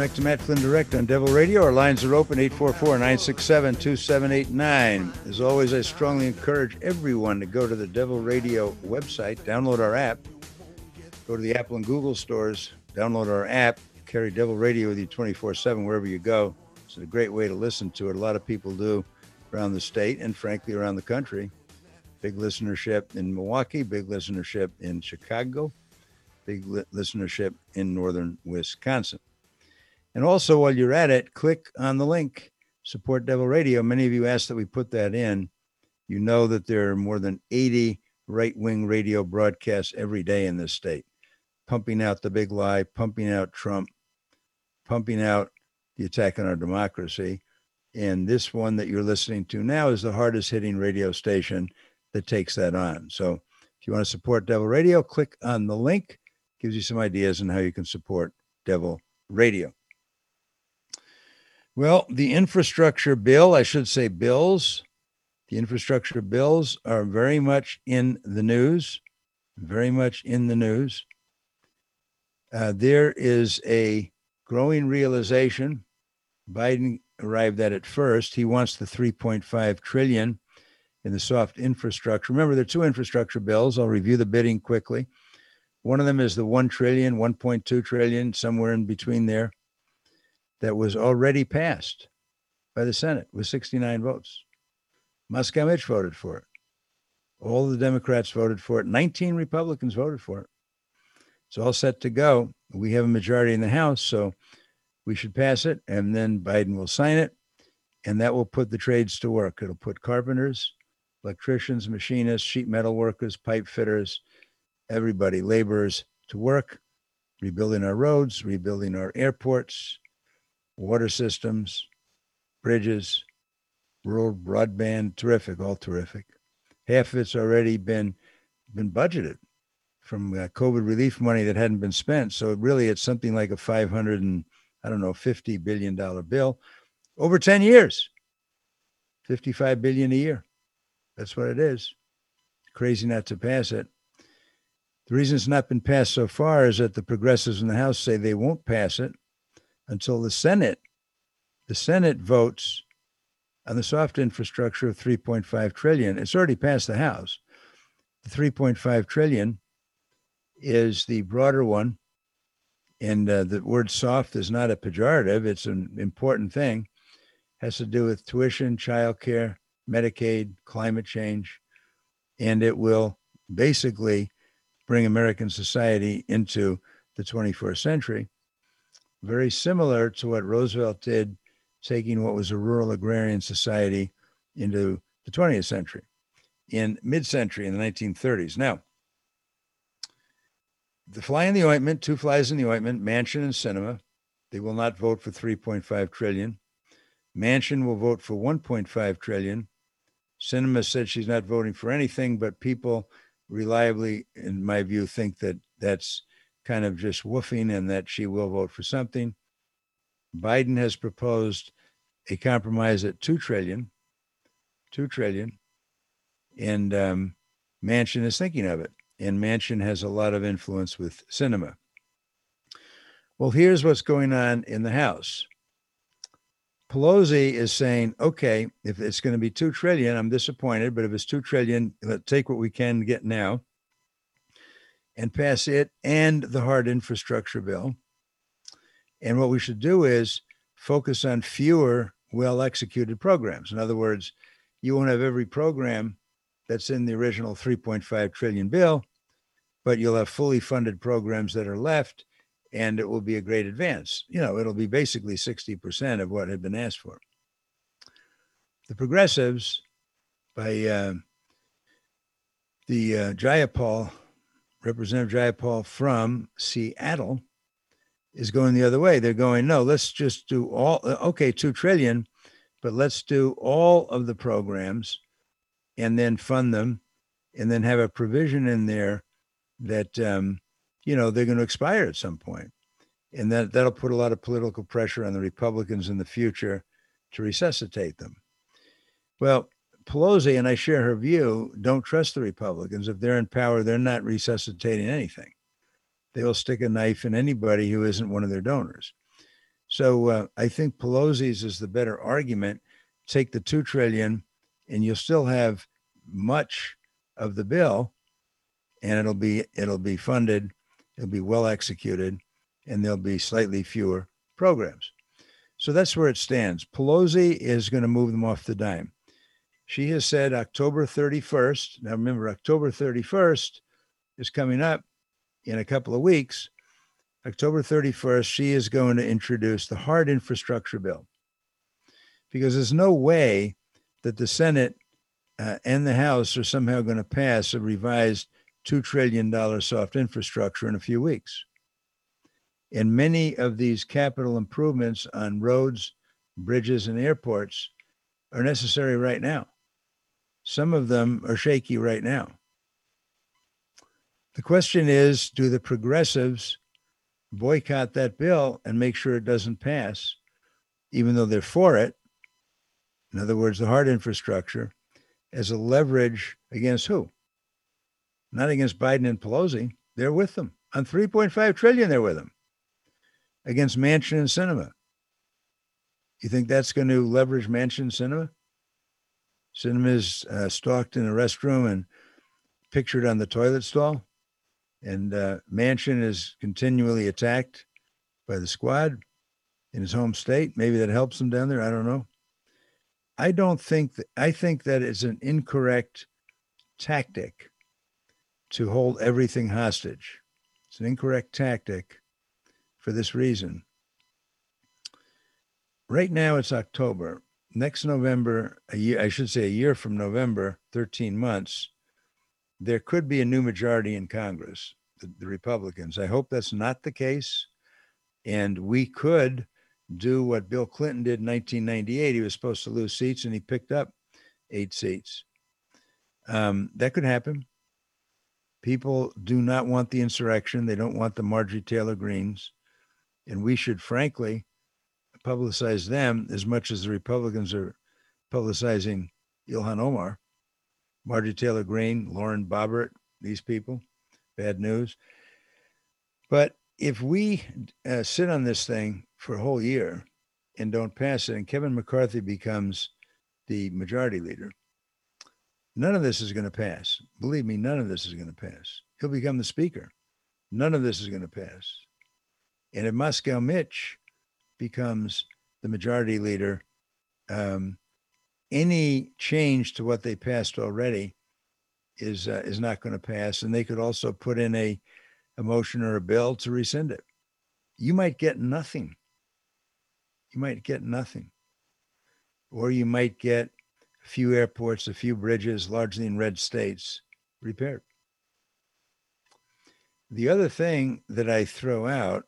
back to Matt Flynn Direct on Devil Radio. Our lines are open, 844-967-2789. As always, I strongly encourage everyone to go to the Devil Radio website, download our app, go to the Apple and Google stores, download our app, carry Devil Radio with you 24/7 wherever you go. It's a great way to listen to it. A lot of people do around the state and, frankly, around the country. Big listenership in Milwaukee, big listenership in Chicago, big listenership in northern Wisconsin. And also, while you're at it, click on the link, Support Devil Radio. Many of you asked that we put that in. You know that there are more than 80 right-wing radio broadcasts every day in this state, pumping out the big lie, pumping out Trump, pumping out the attack on our democracy. And this one that you're listening to now is the hardest-hitting radio station that takes that on. So if you want to support Devil Radio, click on the link. Gives you some ideas on how you can support Devil Radio. Well, the infrastructure bill, I should say bills, the infrastructure bills are very much in the news, very much in the news. There is a growing realization. Biden arrived at it first. He wants the $3.5 trillion in the soft infrastructure. Remember, there are two infrastructure bills. I'll review the bidding quickly. One of them is the $1 trillion, $1.2 trillion, somewhere in between there, that was already passed by the Senate with 69 votes. Moscow Mitch voted for it. All the Democrats voted for it. 19 Republicans voted for it. It's all set to go. We have a majority in the House, so we should pass it, and then Biden will sign it, and that will put the trades to work. It'll put carpenters, electricians, machinists, sheet metal workers, pipe fitters, everybody, laborers to work, rebuilding our roads, rebuilding our airports, water systems, bridges, rural broadband, terrific, all terrific. Half of it's already been budgeted from COVID relief money that hadn't been spent. So really it's something like a $50 billion bill over 10 years, $55 billion a year. That's what it is. Crazy not to pass it. The reason it's not been passed so far is that the progressives in the House say they won't pass it until the Senate votes on the soft infrastructure of $3.5 trillion. It's already passed the House. The $3.5 trillion is the broader one. And the word soft is not a pejorative. It's an important thing. It has to do with tuition, childcare, Medicaid, climate change. And it will basically bring American society into the 21st century. Very similar to what Roosevelt did, taking what was a rural agrarian society into the 20th century, in mid-century, in the 1930s. Now, the fly in the ointment, two flies in the ointment, Manchin and Sinema, they will not vote for $3.5 trillion. Manchin will vote for $1.5 trillion. Sinema said she's not voting for anything, but people reliably, in my view, think that that's kind of just woofing and that she will vote for something. Biden has proposed a compromise at $2 trillion, and Manchin is thinking of it. And Manchin has a lot of influence with Sinema. Well, here's what's going on in the House. Pelosi is saying, okay, if it's going to be $2 trillion, I'm disappointed, but if it's $2 trillion, let's take what we can get now and pass it and the hard infrastructure bill. And what we should do is focus on fewer well-executed programs. In other words, you won't have every program that's in the original $3.5 trillion bill, but you'll have fully funded programs that are left, and it will be a great advance. You know, it'll be basically 60% of what had been asked for. The progressives, by Jayapal, Representative Jayapal from Seattle, is going the other way. They're going, no, let's just do $2 trillion, but let's do all of the programs and then fund them and then have a provision in there that, they're going to expire at some point. And that'll put a lot of political pressure on the Republicans in the future to resuscitate them. Well, Pelosi, and I share her view, don't trust the Republicans. If they're in power, they're not resuscitating anything. They will stick a knife in anybody who isn't one of their donors. So I think Pelosi's is the better argument. Take the $2 trillion, and you'll still have much of the bill, and it'll be funded, it'll be well executed, and there'll be slightly fewer programs. So that's where it stands. Pelosi is going to move them off the dime. She has said October 31st. Now remember, October 31st is coming up in a couple of weeks. October 31st, she is going to introduce the hard infrastructure bill, because there's no way that the Senate and the House are somehow going to pass a revised $2 trillion soft infrastructure in a few weeks. And many of these capital improvements on roads, bridges, and airports are necessary right now. Some of them are shaky right now. The question is, do the progressives boycott that bill and make sure it doesn't pass, even though they're for it? In other words, the hard infrastructure as a leverage against who? Not against Biden and Pelosi. They're with them. On $3.5 trillion, they're with them. Against Manchin and Sinema. You think that's going to leverage Manchin and Sinema? Sinema is stalked in a restroom and pictured on the toilet stall. And Manchin is continually attacked by the squad in his home state. Maybe that helps him down there. I don't know. I think that it's an incorrect tactic to hold everything hostage. It's an incorrect tactic for this reason. Right now it's October. Next November, a year from November, 13 months, there could be a new majority in Congress, the Republicans. I hope that's not the case. And we could do what Bill Clinton did in 1998. He was supposed to lose seats, and he picked up 8 seats. That could happen. People do not want the insurrection. They don't want the Marjorie Taylor Greens. And we should, frankly, publicize them as much as the Republicans are publicizing Ilhan Omar, Marjorie Taylor Greene, Lauren Boebert, these people. Bad news. But if we sit on this thing for a whole year and don't pass it, and Kevin McCarthy becomes the majority leader, none of this is going to pass. Believe me, none of this is going to pass. He'll become the speaker. None of this is going to pass. And if Moscow Mitch becomes the majority leader, any change to what they passed already is not going to pass. And they could also put in a motion or a bill to rescind it. You might get nothing. You might get nothing. Or you might get a few airports, a few bridges, largely in red states, repaired. The other thing that they throw out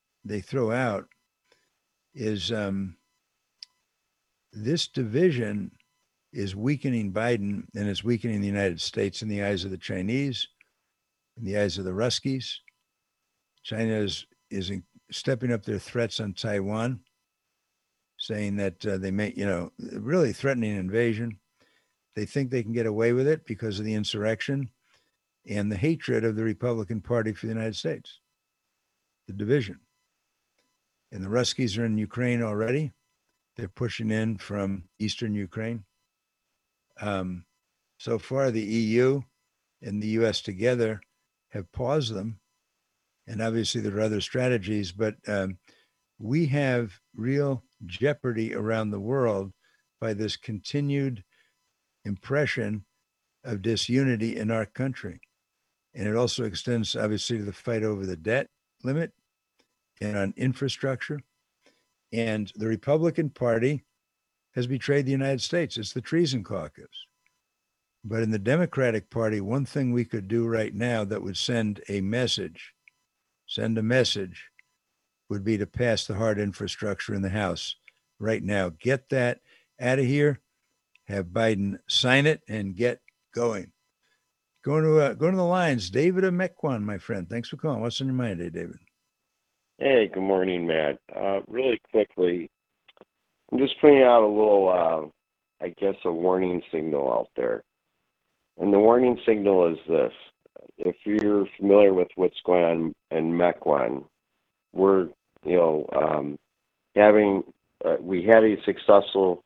is this division is weakening Biden, and it's weakening the United States in the eyes of the Chinese, in the eyes of the Ruskies. China is stepping up their threats on Taiwan, saying that they may, really threatening invasion. They think they can get away with it because of the insurrection and the hatred of the Republican Party for the United States, the division. And the Ruskies are in Ukraine already. They're pushing in from eastern Ukraine. So far, the EU and the U.S. together have paused them. And obviously, there are other strategies, but we have real jeopardy around the world by this continued impression of disunity in our country. And it also extends, obviously, to the fight over the debt limit and on infrastructure. And the Republican Party has betrayed the United States. It's the treason caucus. But in the Democratic Party, one thing we could do right now that would send a message, would be to pass the hard infrastructure in the House right now. Get that out of here, have Biden sign it, and get going. Going to the lines. David of Mequon, my friend. Thanks for calling. What's on your mind today, David? Hey, good morning, Matt. Really quickly, I'm just putting out a little, a warning signal out there. And the warning signal is this. If you're familiar with what's going on in Mequon, we're, having we had a successful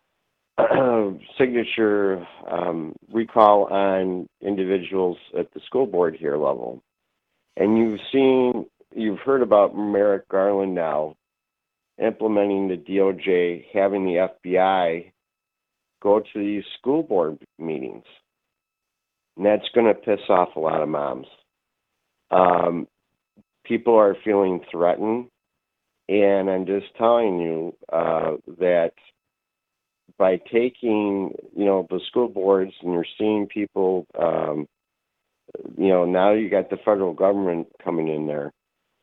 signature recall on individuals at the school board here level. And you've heard about Merrick Garland now implementing the DOJ, having the FBI go to these school board meetings. And that's going to piss off a lot of moms. People are feeling threatened. And I'm just telling you that by taking, the school boards, and you're seeing people, now you got the federal government coming in there.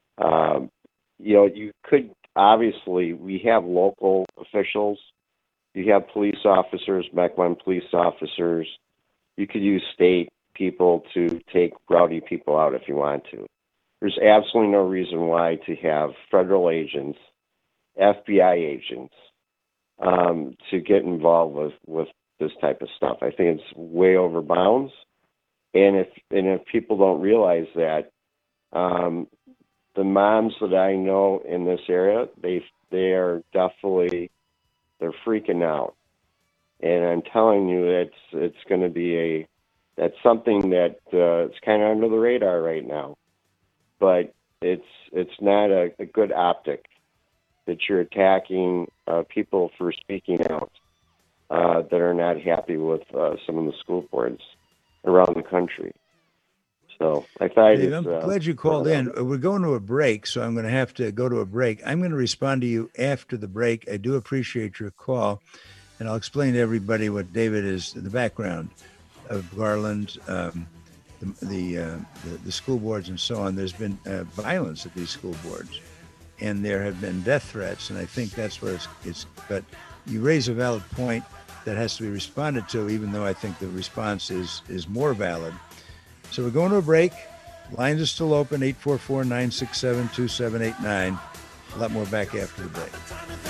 You could, obviously, we have local officials. You have police officers, Mequon police officers. You could use state people to take rowdy people out if you want to. There's absolutely no reason why to have federal agents, FBI agents, to get involved with this type of stuff. I think it's way over bounds. And if people don't realize that, the moms that I know in this area, they are definitely, they're freaking out. And I'm telling you, it's going to be that's something that it's kind of under the radar right now. But it's not a good optic that you're attacking people for speaking out that are not happy with some of the school boards around the country. So I thought Dave, I'm glad you called in. We're going to a break, so I'm going to have to go to a break. I'm going to respond to you after the break. I do appreciate your call, and I'll explain to everybody what David is, the background of Garland, the school boards and so on. There's been violence at these school boards, and there have been death threats, and I think that's where it's. But you raise a valid point that has to be responded to, even though I think the response is more valid. So we're going to a break. Lines are still open, 844-967-2789. A lot more back after the break.